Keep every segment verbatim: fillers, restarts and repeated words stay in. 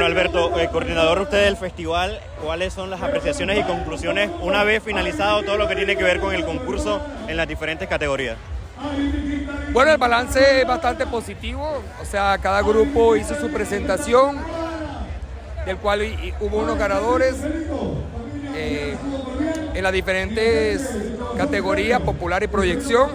Alberto, eh, coordinador usted del festival, ¿cuáles son las apreciaciones y conclusiones una vez finalizado todo lo que tiene que ver con el concurso en las diferentes categorías? Bueno, el balance es bastante positivo, o sea, cada grupo hizo su presentación, del cual hubo unos ganadores eh, en las diferentes categorías, popular y proyección,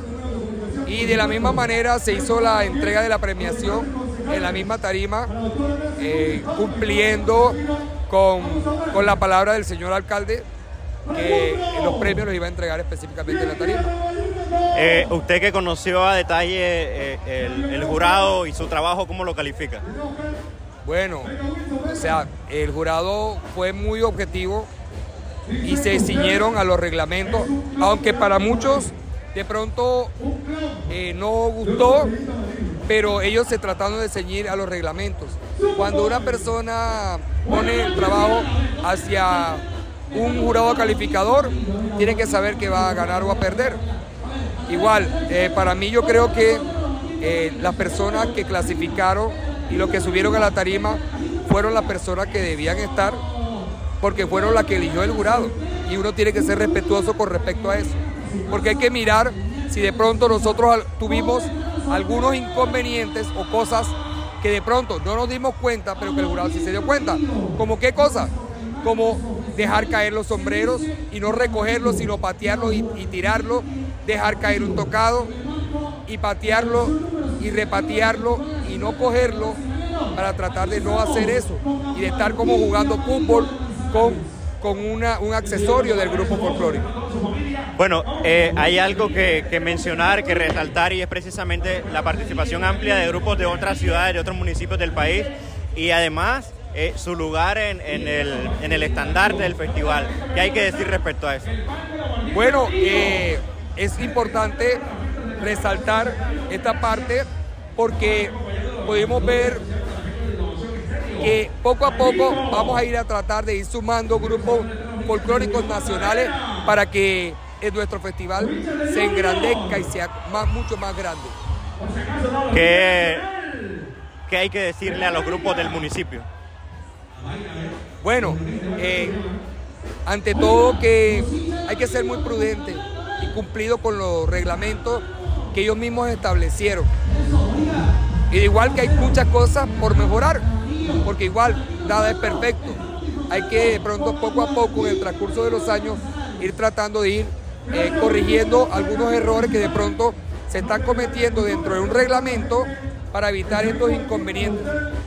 y de la misma manera se hizo la entrega de la premiación en la misma tarima, eh, cumpliendo con, con la palabra del señor alcalde, que los premios los iba a entregar específicamente en la tarima. Eh, usted que conoció a detalle eh, el, el jurado y su trabajo, ¿cómo lo califica? Bueno, o sea, el jurado fue muy objetivo y se ciñeron a los reglamentos, aunque para muchos de pronto eh, no gustó, pero ellos se trataron de ceñir a los reglamentos. Cuando una persona pone el trabajo hacia un jurado calificador, tiene que saber que va a ganar o a perder. Igual, eh, para mí yo creo que eh, las personas que clasificaron y los que subieron a la tarima fueron las personas que debían estar, porque fueron las que eligió el jurado, y uno tiene que ser respetuoso con respecto a eso, porque hay que mirar si de pronto nosotros tuvimos algunos inconvenientes o cosas que de pronto no nos dimos cuenta, pero que el jurado sí se dio cuenta. ¿Cómo qué cosa? Como dejar caer los sombreros y no recogerlos, sino patearlos y, y tirarlos, dejar caer un tocado y patearlo y repatearlo y no cogerlo, para tratar de no hacer eso y de estar como jugando fútbol con, con una, un accesorio del grupo folclórico. Bueno, eh, hay algo que, que mencionar, que resaltar, y es precisamente la participación amplia de grupos de otras ciudades, de otros municipios del país, y además eh, su lugar en, en, el, en el estandarte del festival. ¿Qué hay que decir respecto a eso? Bueno, eh, es importante resaltar esta parte porque podemos ver que poco a poco vamos a ir a tratar de ir sumando grupos folclóricos nacionales para que en nuestro festival se engrandezca y sea más, mucho más grande. ¿Qué, qué hay que decirle a los grupos del municipio? Bueno, eh, ante todo que hay que ser muy prudente y cumplido con los reglamentos que ellos mismos establecieron. Y igual que hay muchas cosas por mejorar, porque igual nada es perfecto. Hay que de pronto poco a poco en el transcurso de los años ir tratando de ir eh, corrigiendo algunos errores que de pronto se están cometiendo dentro de un reglamento para evitar estos inconvenientes.